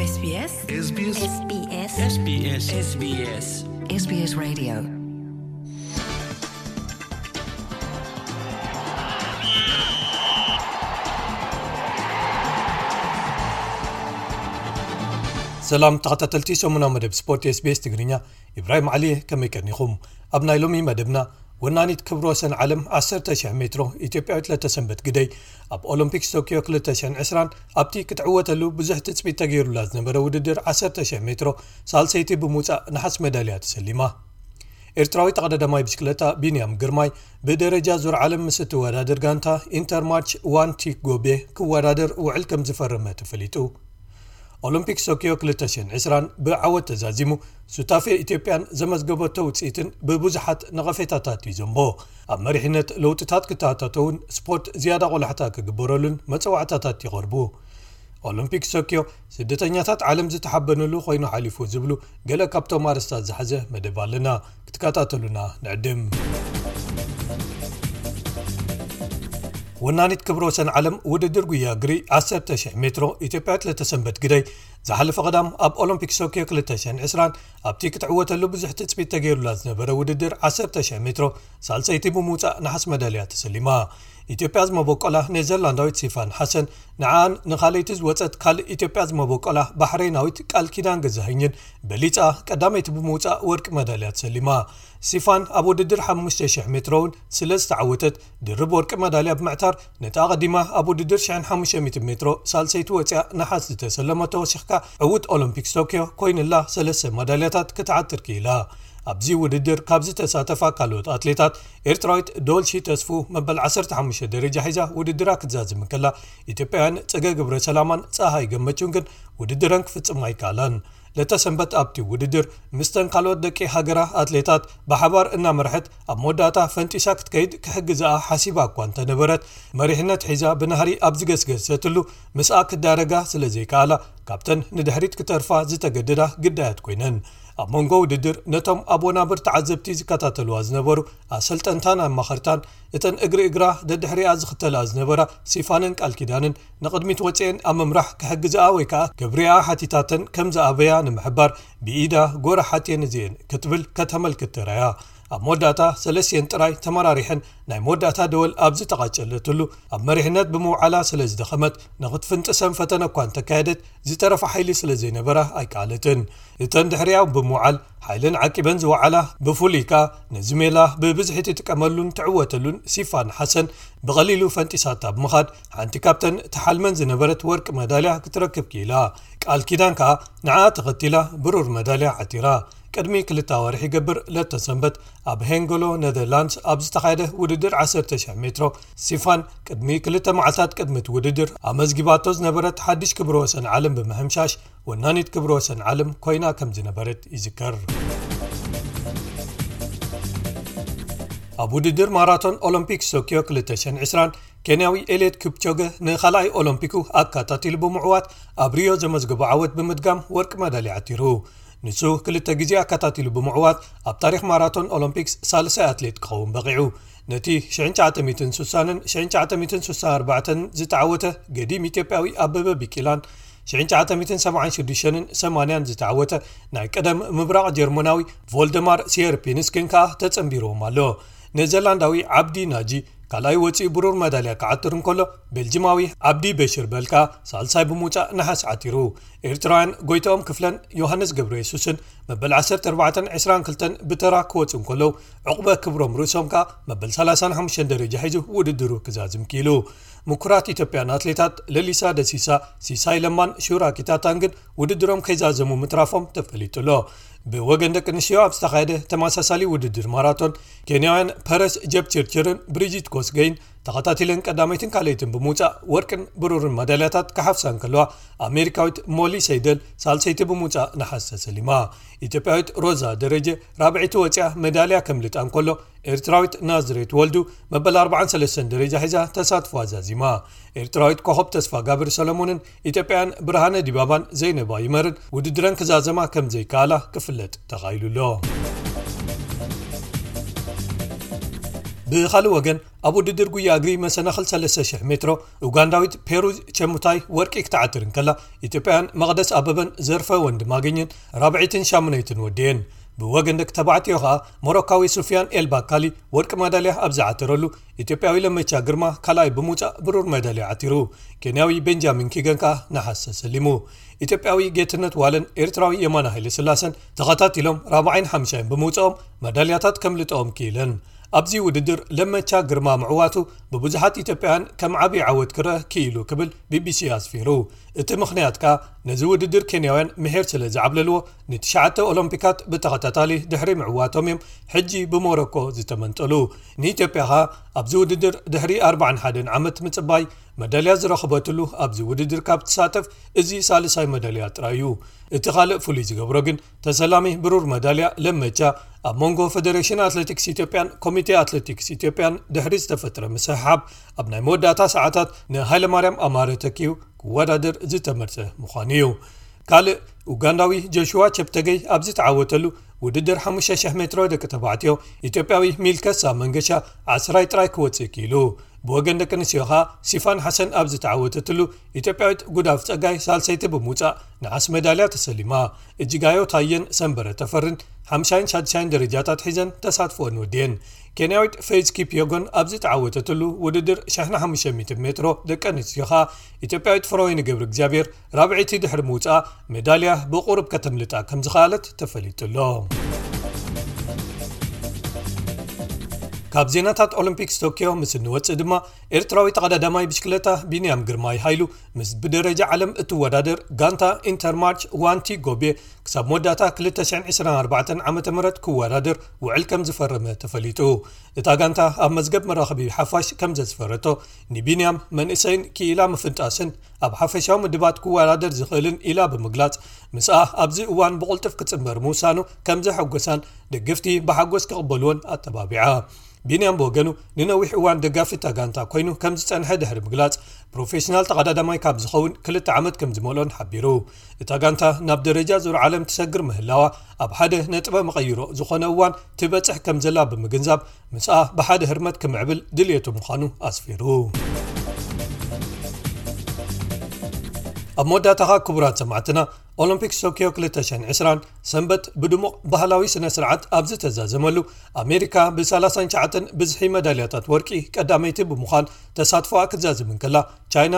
SBS SBS SBS SBS SBS SBS Radio سلام تقاتلتي سمونا مدب سبورت SBS تقرينيا إبراهيم علي كما يكرنيكم أبناء لومي مدبنا ونانيت كبروسن علم 10,000 مترو إثيوبيا 3 سنبت قدي أب أولمبيكس طوكيو 2020 أبتي كتعوتلو بزح تثبيت تغيير لازم وددر 10,000 مترو سالسيتي بموصا نحس ميداليات سليمة إرتراوي تقدماي بسكليتا بينيام غرماي بدرجة زور عالم مست ودادر غانتا انتر مارش 1 تيك غوبي كوادر وعل كم زفرمه تفليتو أولمبيكس طوكيو 2020 بعوض تزازيمو سوتافي إثيوبيان زمزغبتو وصيتن ببزحات نغفتاتات يزمبو أب مريحنت لوتتات كتاتاتون سبورت زيادة قلحتا كغبرولن مصوعتاتات يقربو أولمبيكس طوكيو سدتنياتات عالم زتحبنلو خوينو حليفو زبلو غلا كابتو مارستات زحزه مدبالنا كتكاتاتلونا نعدم ونانيت كبروسن علم وددر غيا غري 10,000 مترو إثيوبيا 3 سنبت قدي زحلف قدام أب أولمبيكس طوكيو 2020 أبتي كتعوتلو بزح تثبيت تغيير لازم وددر 10,000 مترو سالسيتي بموصا نحس ميداليات سليمة إثيوبيا زمبوقلا نيزرلانداويت سيفان حسن نعان نخاليتز وصت كال إثيوبيا زمبوقلا بحريناويت قال كيدان غزاهينين بليصا قداميت بموصا ورق ميداليات سليمة سيفان ابو ددر 5,000 مترون سلس تعوتت درب ورق ميداليه بمعتار نتا قديمه ابو ددر 500 مترو سالسيت وصا نحاس تسلمته وسخكا عود اولمبيكس طوكيو كوينلا سلس ميداليات كتعتر كيلا ابزي وددر كابز تساتفا كالوت اتليتات ايرترايت دولشي تسفو مبل 15 درجه حيزه وددرا كتزازم كلا ايثيوبيان صغا غبر سلامان صاحي گمچون كن وددرن كفصم ايكالن لتسنبت أبتي وددر مستن قالوت دقي هاجرة أتليتات بحبار إنها مرحت أب موداتا فانتشاكت كيد كحجزاء حسيبا كوانتا نبرت مريحنة حيزا بنهاري أبزغس ستلو مساك الدارجة سلزي كالا كابتن ندهريت كترفا زيتا قددا قدات كوينن أب مونغو وددر نتم أبو نابر تعذبتي زكاتاتلو أزنبرو أسلت أنتان مخرتان إتن إقرا ددحري أزختل أزنبرا سيفانن كالكيدانن نقدميت وطين أممرح كحجزاء ويكا كبريا حتيتاتن كمزا أبيا نمحبار بإيدا غورا حاتين زين كتبل كتمل كترايا أب موداتا سلسين تراي تمراريحن ناي موداتا دول أبزي تقاتلتلو أب مريحنات بموعلا سلز دخمت نغد فنتسن فتنا كوانتا كادت زي طرف حيلي سلزي نبرا أي كالتن إتن دحريا بموعل حيلن عاكبن زوعلا بفوليكا نزميلا ببزحتي تكملون تعوتلون سيفان حسن بغليلو فانتساتا بمخاد حانتي كابتن تحلمن زنبرت ورق ميداليا كتركب كيلا قال كيدانكا نعا تغتيلا برور ميداليا عتيرا قدمي كلتا ورح يقبر لتسنبت أب هنغولو نيذرلاندز أب زتقايده وددر 10,000 مترو سيفان قدمي كلتا معلتات قدمت وددر أمزقباتوز نبرت حدش كبروسن عالم بمهمشاش ونانيت كبروسن عالم كوينا كم زنبرت يذكر أبو ددر ماراثون أولمبيكس طوكيو 2020 كينياوي إليت كيبتشوغ نخلاي أولمبيكو أكاتاتيل بمعوات أبريو زمزقبو عود بمدقام ورق ميدالية عتيرو نسو كلتا جزي أكاتاتيل بمعوات أب تاريخ ماراثون أولمبيكس سالسة أتليت قوم بقيعو نتي 1964 زتعوته قديم إثيوبياوي أبابا بيكيلان 1976 80 زتعوته ناي قدم مبراق جرمناوي فولدمار سيربينسكنكا تتصنبيرو مالو نيزرلانداوي عبدي ناجي كالاي وصي برور ميداليا كعترن كله بلجيماوي عبدي بشير بلكا سالساي بموصا نحاس عتيرو إرتراين غويتوم كفلن يوحنس غبريسوسن مبل 1422 بترا كوصن كله عقبه كبروم روسومكا مبل 35 درجه حيزو وددرو كزازم كيلو مكرات إثيوبيان أتليتات لليسا دسيسا سيساي لمان شورا كيتاتانغن وددروم كيزازمو مترافوم تفليتلو بوغن دك نشيو أبستقايده تماساسالي وددر ماراثون كينياوين بارس جيب تشيرچرن بريجيت كوسغين تقاتلن قداميتن كاليتن بموصا ورقن برورن ميدالياتات كحفسان كلوا أمريكاويت مولي سيدل سالسيت بموصا نحس سليما إثيوبياويت روزا درجة رابعيتو وصا ميداليا كملت انكلو إرتراويت نازريت ولدو مبل 43 درجة حيزا تساتفوا زازيما إرتراويت كوخب تسفا غابر سلمونن إثيوبيان برهانة ديبابان زينبا يمرن وددرن كزازما كم زي كالا كفلت تغايلو له ብኻልእ ወገን ኣብ ውድድር ጉያ እግሪ መሰናኽል 3,000 ሜትሮ ኡጋንዳዊት ፔሩዝ ቸሙታይ ወርቂ ክትዓትር እንከላ ኢትዮጵያን መቕደስ ኣበበን ዘርፈ ወንድ ማግኘን ራብዒትን ሻሙነይትን ወድየን ብወገን ደቂ ተባዕትዮ ኸኣ ሞሮካዊ ሱፊያን ኤልባካሊ ወርቂ መዳልያ ኣብ ዝዓተረሉ ኢትዮጵያዊ ለመቻ ግርማ ካልኣይ ብምውፃእ ብሩር መዳልያ ዓቲሩ ኬንያዊ ቤንጃሚን ኪገን ከዓ ነሓስ ሰሊሙ ኢትዮጵያዊ ጌትነት ዋለን ኤርትራዊ የማነ ሃይለ ስላሰን ተኸታቲሎም 45 ብምውፅኦም መዳልያታት ከምልጠኦም ክኢለን ኣብዚ ውድድር ለመቻ ግርማ ምዕዋቱ ብብዙሓት ኢትዮጵያውያን ከም ዓብዪ ዓወት ክረአ ክኢሉ ክብል ቢቢሲ ኣስፊሩ እቲ ምኽንያት ከዓ ነዚ ውድድር ኬንያውያን ምሄር ስለ ዝዓብለልዎ ን9 ኦሎምፒካት ብተኸታታሊ ድሕሪ ምዕዋቶም እዮም ሕጂ ብሞሮኮ ዝተመንጠሉ ንኢትዮጵያ ከዓ ኣብዚ ውድድር ድሕሪ 41 ዓመት ምፅባይ መዳልያ ዝረኽበትሉ ኣብዚ ውድድር ካብ ትሳተፍ እዚ ሳልሳይ መዳልያ ጥራዩ እቲ ካልእ ፍሉይ ዝገብሮ ግን ተሰላሚ ብሩር መዳልያ ለመቻ ኣብ ሞንጎ ፌደሬሽን ኣትሌቲክስ ኢትዮጵያን ኮሚቴ ኣትሌቲክስ ኢትዮጵያን ድሕሪ ዝተፈጥረ ምስሕሓብ ኣብ ናይ መወዳእታ ሰዓታት ንሃይለማርያም ኣማረ ተኪዩ ክወዳደር ዝተመርፀ ምዃኑ እዩ ካልእ ኡጋንዳዊ ጆሹዋ ቸፕተገይ ኣብ ዝተዓወተሉ ውድድር 5,000 ሜትሮ ደቂ ተባዕትዮ ኢትዮጵያዊ ሚልከሳ መንገሻ 10 ጥራይ ክወፅእ ክኢሉ ብወገን ደቂ ኣንስትዮ ኸኣ ሲፋን ሓሰን ኣብ ዝተዓወተትሉ ኢትዮጵያዊት ጉዳፍ ፀጋይ ሳልሰይቲ ብምውፃእ ነሓስ መዳልያ ተሰሊማ እጅጋዮ ታየን ሰንበረ ተፈርን 56 ደረጃታት ሒዘን ተሳትፎን ወድየን ኬንያዊት ፌዝ ኪፕዮጎን ኣብ ዝተዓወተትሉ ውድድር 500 ሜትሮ ደቂ ኣንስትዮ ኸኣ ኢትዮጵያዊት ፍሮወይኒ ገብረ እግዚኣብሔር ራብዒቲ ድሕሪ ምውፃእ ሜዳልያ ብቑርብ ከተምልጣ ከም ዝኸኣለት ተፈሊጡሎ ካብ ዜናታት ኦሎምፒክስ ቶኪዮ ምስ ንወፅእ ድማ ኤርትራዊ ተቐዳዳማይ ብሽክለታ ቢንያም ግርማይ ሃይሉ ምስ ብደረጃ ዓለም እትወዳደር ጋንታ ኢንተርማርች ዋንቲ ጎቤ ክሳብ መወዳእታ 2024 ዓ.ም ክወዳደር ውዕል ከም ዝፈረመ ተፈሊጡ እታ ጋንታ ኣብ መዝገብ መራኸቢ ሓፋሽ ከም ዘስፈረቶ ንቢንያም መንእሰይን ክኢላ ምፍንጣስን ኣብ ሓፈሻዊ ምድባት ክወዳደር ዝኽእልን ኢላ ብምግላጽ ምስኣ ኣብዚ እዋን ብቕልጥፍ ክጽምበር ምውሳኑ ከም ዘሐጎሳን ደገፍቲ ብሓጎስ ክቕበልዎን ኣተባቢዓ ቢንያም በወገኑ ንነዊሕ እዋን ደጋፊ ጋንታ ኮይኑ ከም ዝጸንሐ ድሕሪ ምግላጽ ፕሮፌሽናል ተቐዳዳማይ ካብ ዝኸውን 2 ዓመት ከም ዝመሎን ሓቢሩ እታ ጋንታ ናብ ደረጃ ዙር ዓለም ትሰግር ምህላዋ ኣብ ሓደ ነጥበ መቐይሮ ዝኾነ እዋን ትበጽሕ ከም ዘላ ብምግንዛብ ምስኣ ብሓደ ህርመት ክምዕብል ድልየቱ ምዃኑ ኣስፊሩ ኣብ መወዳእታኻ ክቡራት ሰማዕትና ኦሎምፒክስ ቶኪዮ 2020 ሰንበት ብድሙቕ ባህላዊ ስነ ስርዓት ኣብ ዝተዛዘመሉ ኣሜሪካ ብ39 ብዝሒ መዳልያታት ወርቂ ቀዳመይቲ ብምዃን ተሳትፎኣ ክትዛዝም እንከላ ቻይና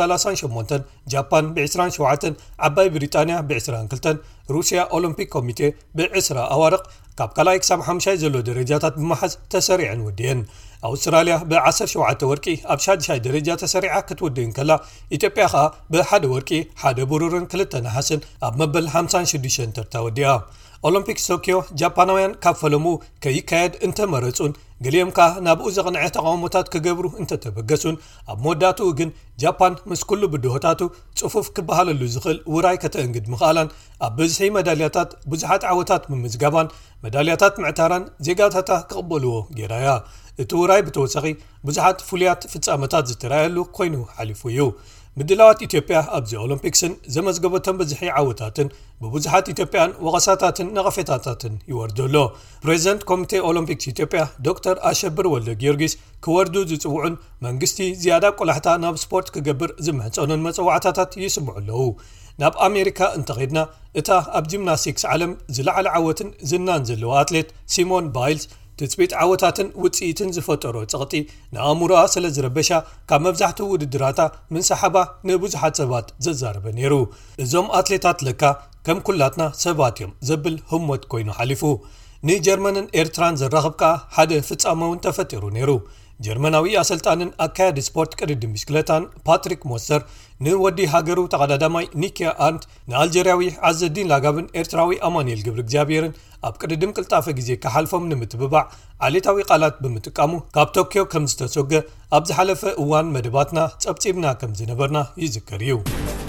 ብ38 ጃፓን ብ27 ዓባይ ብሪጣንያ ብ22 ሩስያ ኦሎምፒክ ኮሚቴ ብ20 ኣዋርቕ ካብ ካልኣይ ክሳብ 5 ዘሎ ደረጃታት ብመሓዝ ተሰሪዐን ወድየን ኣውስትራልያ ብ17 ወርቂ ኣብ 6 ደረጃ ተሰሪዓ ክትወድእ እንከላ ኢትዮጵያ ኸኣ ብ1 ወርቂ 1 ብሩርን 2 ነሓስን ኣብ መበል 56 ተርታ ወዲኣ ኦሎምፒክስ ቶኪዮ ጃፓናውያን ካብ ፈለሙ ከይካየድ እንተመረጹን ገሊኦም ከዓ ናብኡ ዘቕንዐ ተቃውሞታት ክገብሩ እንተተበገሱን ኣብ መወዳእትኡ ግን ጃፓን ምስ ኩሉ ብድሆታቱ ጽፉፍ ክበሃለሉ ዝኽእል ውራይ ከተእንግድ ምኽኣላን ኣብ ብዝሒ መዳልያታት ብዙሓት ዓወታት ምምዝጋባን መዳልያታት ምዕታራን ዜጋታታ ክቕበልዎ ጌራያ እቲ ውራይ ብተወሳኺ ብዙሓት ፍሉያት ፍጻመታት ዝተረኣየሉ ኮይኑ ሓሊፉ እዩ ምድላዋት ኢትዮጵያ ኣብዚ ኦሎምፒክስን ዘመዝገበቶም ብዝሒ ዓወታትን ብብዙሓት ኢትዮጵያን ወቐሳታትን ነቐፌታታትን ይወርደሎ ፕሬዚደንት ኮሚቴ ኦሎምፒክስ ኢትዮጵያ ዶክተር ኣሸብር ወልደ ጊዮርጊስ ክወርዱ ዝጽውዑን መንግስቲ ዝያዳ ቆላሕታ ናብ ስፖርት ክገብር ዝምሕፀኑን መጽዋዕታታት ይስምዑ ኣለዉ ናብ ኣሜሪካ እንተኸድና እታ ኣብ ጂምናስቲክስ ዓለም ዝለዓለ ዓወትን ዝናን ዘለዋ ኣትሌት ሲሞን ባይልስ ትጽቢት ዓወታትን ውጽኢትን ዝፈጠሮ ጸቕጢ ንኣእምሮኣ ስለ ዝረበሻ ካብ መብዛሕትኡ ውድድራታ ምን ሰሓባ ንብዙሓት ሰባት ዘዛረበ ነይሩ እዞም ኣትሌታት ለካ ከም ኩላትና ሰባት እዮም ዘብል ህሞት ኮይኑ ሓሊፉ ንጀርመንን ኤርትራን ዘራኽብ ከዓ ሓደ ፍጻመውን ተፈጢሩ ነይሩ ጀርመናዊ ኣሰልጣንን ኣካያዲ ስፖርት ቅድድም ብሽክለታን ፓትሪክ ሞስተር ንወዲ ሃገሩ ተቐዳዳማይ ኒኪያ ኣንት ንኣልጀርያዊ ዓዘዲን ላጋብን ኤርትራዊ ኣማኑኤል ገብረ እግዚኣብሔርን ኣብ ቅድድም ቅልጣፈ ግዜ ክሓልፎም ንምትብባዕ ዓሌታዊ ቃላት ብምጥቃሙ ካብ ቶኪዮ ከም ዝተሰገ ኣብ ዝሓለፈ እዋን መደባትና ጸብጺብና ከም ዝነበርና ይዝከር እዩ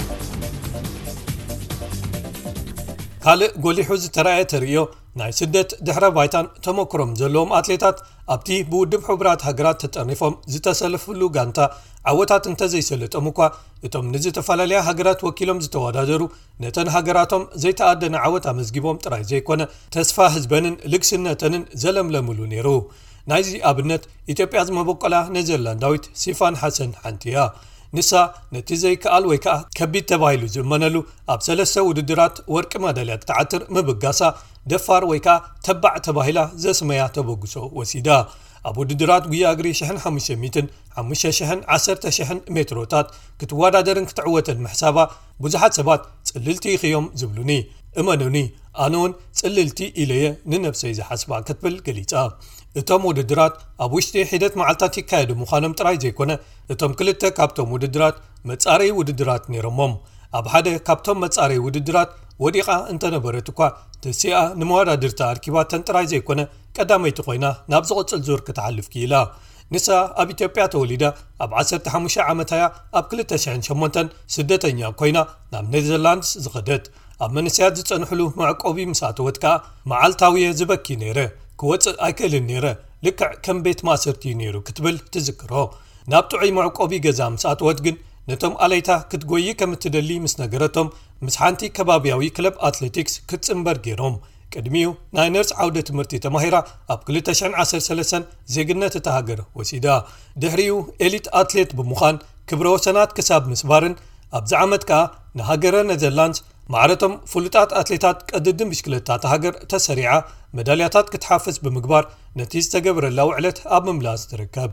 ካልእ ጎሊሑ ዝተረኣየ ተርእዮ ናይ ስደት ድሕረ ባይታን ተመክሮም ዘለዎም ኣትሌታት ኣብቲ ብውድብ ሕቡራት ሃገራት ተጠርኒፎም ዝተሰለፍሉ ጋንታ ዓወታት እንተዘይሰለጦም እኳ እቶም ንዝተፈላለያ ሃገራት ወኪሎም ዝተወዳደሩ ነተን ሃገራቶም ዘይተኣደነ ዓወት ኣመዝጊቦም ጥራይ ዘይኮነ ተስፋ ህዝበንን ልግስነተንን ዘለምለምሉ ነይሩ ናይዚ ኣብነት ኢትዮጵያ ዝመበቆላ ኔዘርላንዳዊት ሲፋን ሓሰን ሓንቲያ ንሳ ነቲ ዘይከኣል ወይ ከዓ ከቢድ ተባሂሉ ዝእመነሉ ኣብ 3 ውድድራት ወርቂ መዳልያ ክትዓትር ምብጋሳ ደፋር ወይ ከዓ ተባዕ ተባሂላ ዘስመያ ተበግሶ ወሲዳ ኣብ ውድድራት ጉያ እግሪ 1500 5,000 ሜትሮታት ክትወዳደርን ክትዕወተን ምሕሳባ ብዙሓት ሰባት ጽልልቲ ይኽዮም ዝብሉኒ እመኑኒ ኣነውን ጽልልቲ ኢለየ ንነፍሰይ ዝሓስባ ክትብል ገሊጻ እቶም ውድድራት ኣብ ውሽጢ ሒደት መዓልታት ይካየዱ ምዃኖም ጥራይ ዘይኮነ እቶም ክልተ ካብቶም ውድድራት መጻረይ ውድድራት ነይሮሞም ኣብ ሓደ ካብቶም መጻረይ ውድድራት ወዲቓ እንተነበረት እኳ ተሲኣ ንመወዳድርታ ኣርኪባተን ጥራይ ዘይኮነ ቀዳመይቲ ኮይና ናብ ዝቕጽል ዙር ክትሓልፍ ክኢላ ንሳ ኣብ ኢትዮጵያ ተወሊዳ ኣብ 15 ዓመታያ ኣብ 2008 ስደተኛ ኮይና ናብ ኔዘርላንድስ ዝኸደት ኣብ መንስያት ዝጸንሕሉ መዕቆቢ ምሳተወት ከዓ መዓልታዊየ ዝበኪ ነይረ ክወፅእ ኣይክእልን ነይረ ልክዕ ከም ቤት ማእሰርቲ ነይሩ ክትብል ትዝክሮ ናብ ጥዑይ መዕቆቢ ገዛ ምሳተወት ግን ነቶም ኣለይታ ክትጎይ ከም እትደሊ ምስ ነገረቶም ምስ ሓንቲ ከባቢያዊ ክለብ ኣትሌቲክስ ክትጽምበር ገይሮም ቅድሚኡ ናይ ነርስ ዓውደ ትምህርቲ ተማሂራ ኣብ 2013 ዜግነት እተሃገር ወሲዳ ድሕሪኡ ኤሊት ኣትሌት ብምዃን ክብረ ወሰናት ክሳብ ምስባርን ኣብዚ ዓመት ከዓ ንሃገረ ኔዘርላንድስ ማዕረቶም ፍሉጣት ኣትሌታት ቀድድን ብሽክለታ ተሃገር ተሰሪዓ መዳልያታት ክትሓፍዝ ብምግባር ነቲ ዝተገብረላ ውዕለት ኣብ ምምላስ ትርከብ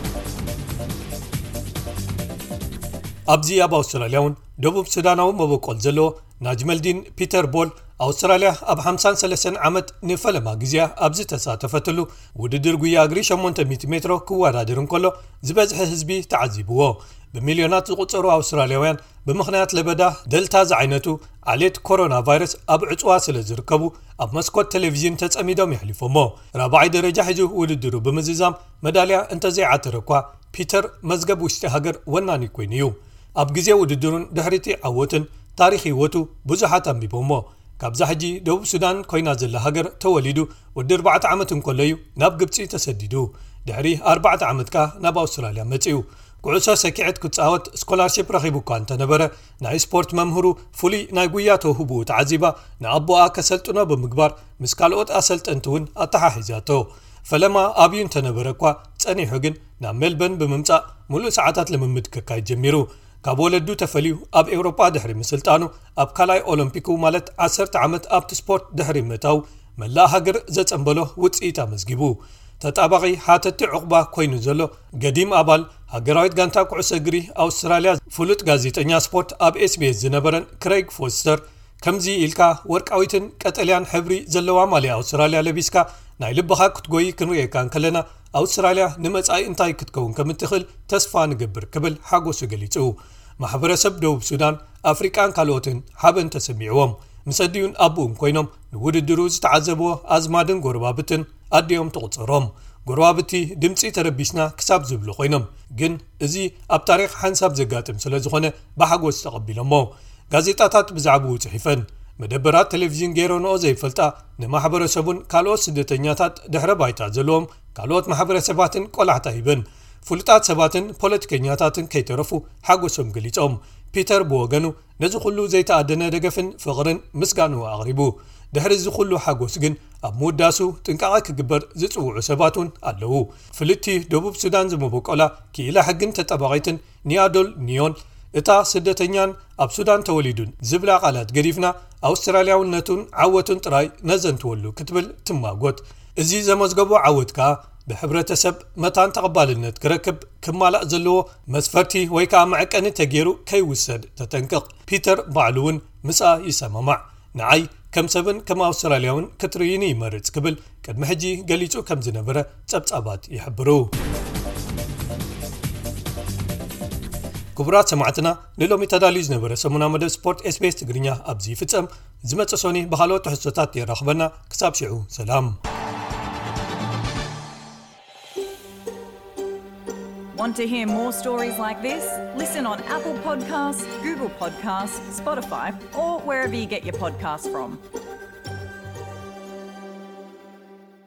ኣብዚ ኣብ ኣውስትራልያውን ደቡብ ሱዳናዊ መበቆል ዘለዎ ናጅመልዲን ፒተር ቦል ኣውስትራልያ ኣብ 53 ዓመት ንፈለማ ግዜያ ኣብዚ ተሳተፈትሉ ውድድር ጉያ እግሪ 800 ሜትሮ ክወዳደር እንከሎ ዝበዝሐ ህዝቢ ተዓዚብዎ ብሚልዮናት ዝቑጸሩ ኣውስትራልያውያን ብምኽንያት ለበዳ ደልታ ዝዓይነቱ ዓሌት ኮሮና ቫይረስ ኣብ ዕጽዋ ስለ ዝርከቡ ኣብ መስኮት ቴሌቪዥን ተጸሚዶም ይሕሊፎሞ ራብዓይ ደረጃ ሒዙ ውድድሩ ብምዝዛም መዳልያ እንተዘይዓተረ እኳ ፒተር መዝገብ ውሽጢ ሃገር ወናኒ ኮይኑ እዩ ኣብ ግዜ ውድድሩን ድሕሪቲ ዓወትን ታሪኽ ህይወቱ ብዙሓት ኣንቢቦሞ ካብዛ ሕጂ ደቡብ ሱዳን ኮይና ዘላ ሃገር ተወሊዱ ወዲ 4 ዓመት እንከለዩ ናብ ግብፂ ተሰዲዱ ድሕሪ 4 ዓመትካ ናብ ኣውስትራልያ መጺኡ ኩዕሶ ሰኪዕት ክጻወት ስኮላርሺፕ ረኺቡ እኳ እንተነበረ ናይ ስፖርት መምህሩ ፍሉይ ናይ ጉያ ተውህቡ ተዓዚባ ንኣቦኣ ከሰልጥኖ ብምግባር ምስ ካልኦት ኣሰልጠንቲ እውን ኣተሓሒዛቶ ፈለማ ኣብዩ እንተነበረ እኳ ጸኒሑ ግን ናብ ሜልበርን ብምምጻእ ሙሉእ ሰዓታት ልምምድ ከካይድ ጀሚሩ ካብ ወለዱ ተፈልዩ ኣብ ኤውሮጳ ድሕሪ ምስልጣኑ ኣብ ካልኣይ ኦሎምፒኩ ማለት 10 ዓመት ኣብቲ ስፖርት ድሕሪ ምእታው መላእ ሃገር ዘጸንበሎ ውጽኢት ኣመዝጊቡ ተጣባቂ ሓተቲ ዕቑባ ኮይኑ ዘሎ ገዲም ኣባል ሃገራዊት ጋንታ ኩዕሶ እግሪ ኣውስትራልያ ፍሉጥ ጋዜጠኛ ስፖርት ኣብ SBS ዝነበረን ክሬግ ፎስተር ከምዚ ኢልካ ወርቃዊትን ቀጠልያን ሕብሪ ዘለዋ ማልያ ኣውስትራልያ ለቢስካ ናይ ልብኻ ክትጎይ ክንሪኤካ ከለና ኣውስትራልያ ንመጻኢ እንታይ ክትከውን ከም እትኽእል ተስፋ ንገብር ክብል ሓጎሱ ገሊጹ ማሕበረሰብ ደቡብ ሱዳን ኣፍሪቃን ካልኦትን ሓበን ተሰሚዕዎም ምሰዲዩን ኣቡኡን ኮይኖም ንውድድሩ ዝተዓዘብዎ ኣዝማድን ጎረባብትን ኣድዮም ተቑፀሮም ጎረባብቲ ድምፂ ተረቢስና ክሳብ ዝብሉ ኮይኖም ግን እዚ ኣብ ታሪክ ሓንሳብ ዘጋጥም ስለ ዝኾነ ብሓጎስ ተቐቢሎሞ ጋዜጣታት ብዛዕባኡ ጽሒፈን መደበራት ቴሌቪዥን ገይሮንኦ ዘይፈልጣ ንማሕበረሰቡን ካልኦት ስደተኛታት ድሕረ ባይታ ዘለዎም ካልኦት ማሕበረሰባትን ቆላሕታ ሂበን ፍሉጣት ሰባትን ፖለቲከኛታትን ከይተረፉ ሓጎሶም ገሊጾም ፒተር ብወገኑ ነዚ ኩሉ ዘይተኣደነ ደገፍን ፍቕርን ምስጋኑ ኣቕሪቡ ድሕሪ እዚ ኩሉ ሓጎስ ግን ኣብ ምውዳሱ ጥንቃቐ ክግበር ዝጽውዑ ሰባትን ኣለዉ ፍልቲ ደቡብ ሱዳን ዝመበቆላ ክኢላ ሕግን ተጠባቒትን ኒያዶል ኒዮን እታ ስደተኛን ኣብ ሱዳን ተወሊዱን ዝብላ ቃላት ገዲፍና ኣውስትራልያውነቱን ዓወቱን ጥራይ ነዘንትወሉ ክትብል ትማጎት እዚ ዘመዝገቦ ዓወት ከዓ ብሕብረተሰብ መታን ተቐባልነት ክረክብ ክማላእ ዘለዎ መስፈርቲ ወይ ከዓ መዐቀኒ ተገይሩ ከይውሰድ ተጠንቅቕ ፒተር ባዕሉውን ምሳ ይሰማማዕ ንዓይ ከም ሰብን ከም ኣውስትራልያውን ክትርይኒ ይመርጽ ክብል ቅድሚ ሕጂ ገሊጹ ከም ዝነበረ ጸብጻባት ይሕብሩ ክቡራት ሰማዕትና ንሎሚ ተዳልዩ ዝነበረ ሰሙና መደብ ስፖርት SBS ትግርኛ ኣብዚ ይፍጸም ዝመጽእ ሶኒ ብኻልኦት ትሕዝቶታት ይራኽበና ክሳብ ሽዑ ሰላም Want to hear more stories like this? Listen on Apple Podcasts, Google Podcasts, Spotify, or wherever you get your podcasts from.